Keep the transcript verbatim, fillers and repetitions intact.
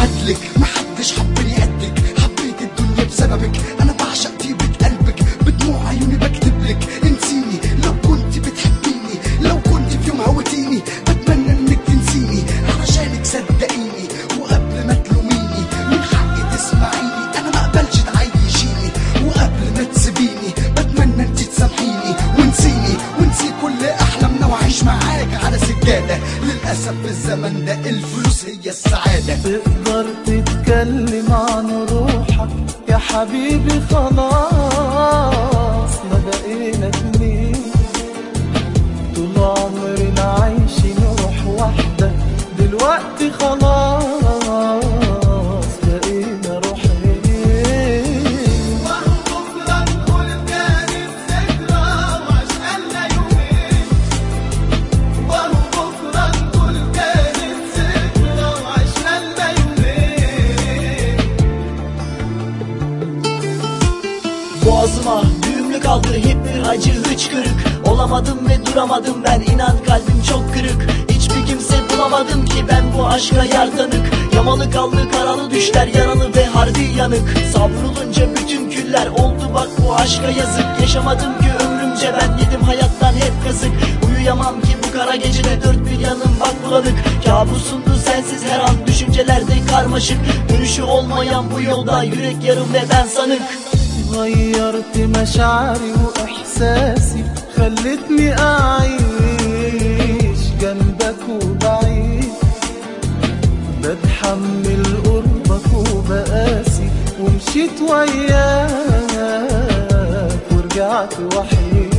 عدلك، محدش حبني قدك، حبيت الدنيا بسببك، انا بعشق طيبة قلبك، بدموع عيوني بكتبلك انسيني لو كنت بتحبيني، لو كنت في يوم هوتيني بتمنى انك تنسيني علشانك صدقيني، وقبل ما تلوميني من حقي تسمعيني، انا ما اقبلش تعيشيني، وقبل ما تسيبيني بتمنى انت تسامحيني ونسيني ونسي كل احلامنا واعيش معاك على سجادة. للاسف في الزمن ده الفلوس هي السعادة. تقدر تتكلم عن روحك يا حبيبي، خلاص ما بقينا اتنين، طول عمرنا عايشين روح واحدة، دلوقتي خلاص بقينا روحين. وهو بكرة نقول كانت ذكرى وعشقنا يومين، وهو بكرة نقول كانت ذكرى وعشقنا يومين. Boğazıma düğümlü kaldı hep bir acı hıçkırık, olamadım ve duramadım ben, inan kalbim çok kırık. Hiçbir kimse bulamadım ki ben bu aşka yardanık, yamalı kaldı karalı düşler, yaralı ve harbi yanık. Savrulunca bütün küller oldu bak bu aşka yazık, yaşamadım ki ömrümce ben, yedim hayattan hep kazık. Uyuyamam ki bu kara gecede, dört bir yanım bak bulanık, kabusundu sensiz her an, düşüncelerde karmaşık. Dönüşü olmayan bu yolda yürek yarım ve ben sanık. غيرت مشاعري وإحساسي، خلتني أعيش جنبك وبعيد، بتحمل قربك وبقاسي، ومشيت وياك ورجعت وحيد.